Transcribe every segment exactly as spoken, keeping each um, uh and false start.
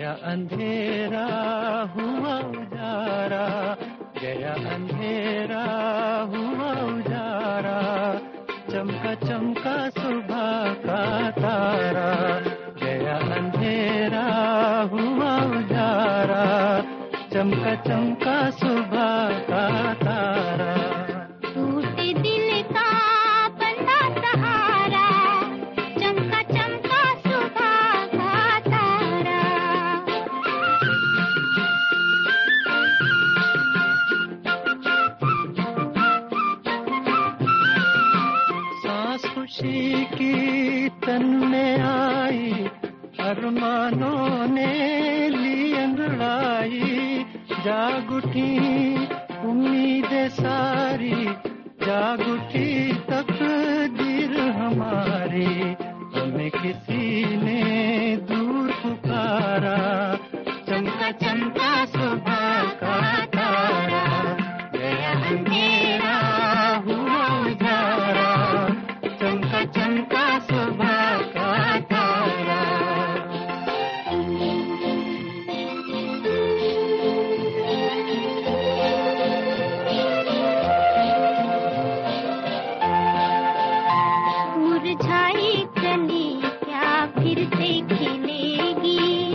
गया अंधेरा हुआ उजारा, गया अंधेरा हुआ उजारा, चमका चमका सुबह का तारा, गया अंधेरा हुआ उजारा, चमका चमका सुबह का तारा। टूटे दिल का बंधा सहारा, चमका चमका सुबह का तारा। सांस खुशी की तन में आई, अरमानों ने ली अंगड़ाई, जाग उठी उम्मीदें सारी, जाग उठी तकदीर हमारी, हमें किसी ने दूर पुकारा, चमका चमका सुबह का तारा, गया अंधेरा हुआ उजारा, चमका चमका सुबह का तारा। मुरझाई कली क्या फिर से खिलेगी,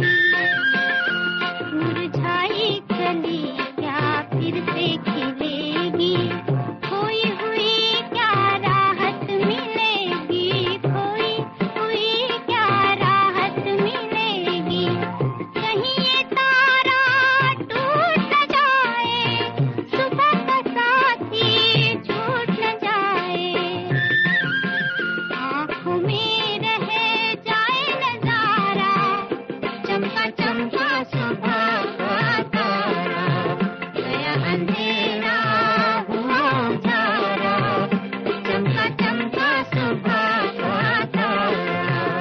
मुरझाई कली क्या फिर से खिलेगी, खोई हुई क्या राहत मिलेगी, खोई हुई क्या राहत मिलेगी, कहीं ये तारा टूट न जाए, सुबह का साथी छूट न जाए, आँखों में रह जाए नजारा, चमका चमका सुबह का तारा, गया अंधेरा हुआ उजारा, चमका चमका सुबह का तारा।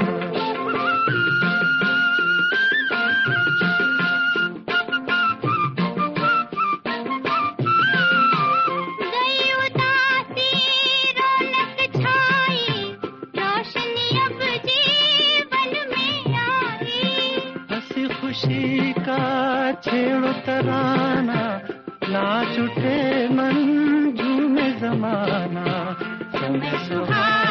गई उदासी रौनक छाई, रोशनी अब जीवन में आई, हंसी खुशी का छेड़ो तराना, नाच उठे मन झूमे जमाना, समय सुहाना।